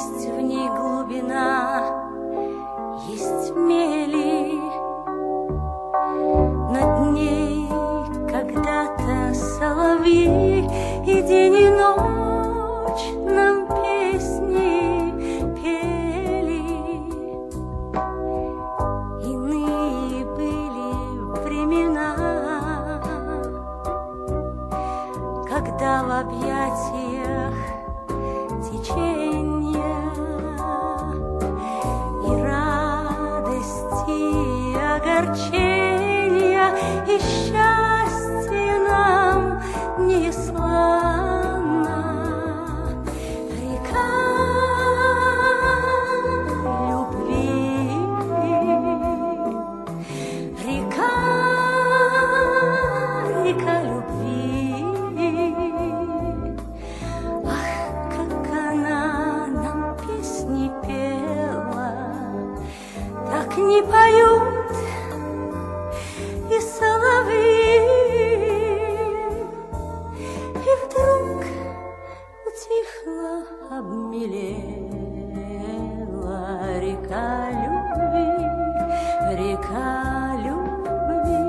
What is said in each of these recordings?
Есть в ней глубина, есть мели. Над ней когда-то соловьи и день и ночь нам песни пели. Иные были времена, когда в объятиях течения и радости, и огорчения, и счастье нам неслана река любви, река, река любви. Ах, как она нам песни пела, так не поют и соловьи. И вдруг утихла, обмелела река любви, река любви.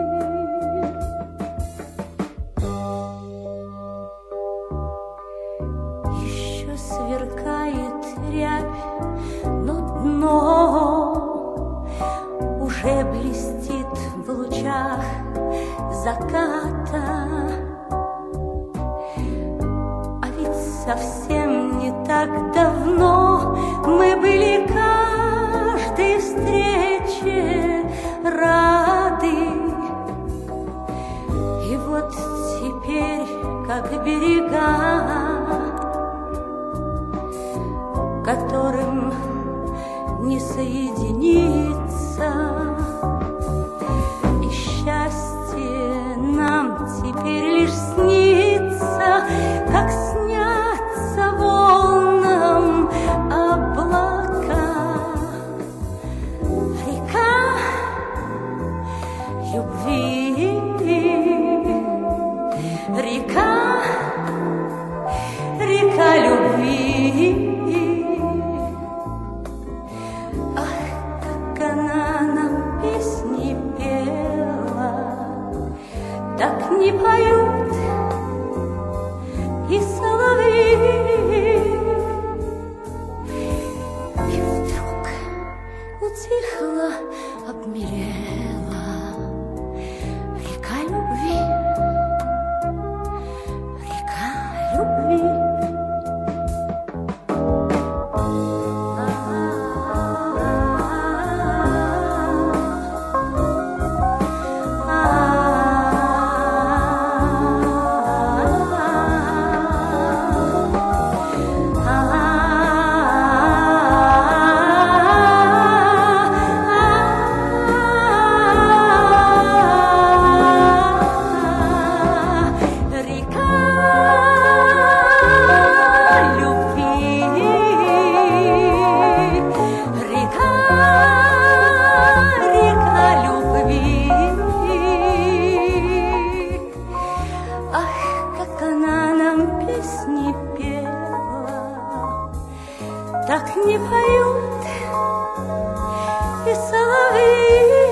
Еще сверкает рябь, но дно уже блестит в лучах заката. А ведь совсем не так давно мы были каждой встрече рады. И вот теперь, как берега, которым не соединиться, и счастье нам теперь лишь снится, как снятся волнам облака. Река любви, река, река любви. Она нам песни пела, так не поют и соловьи. И вдруг утихла, обмелела река любви, река любви. Песни пела, так не поют и соловьи.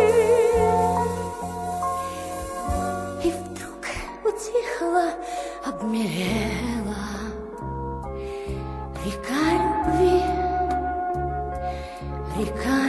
И вдруг утихла, обмелела река любви, река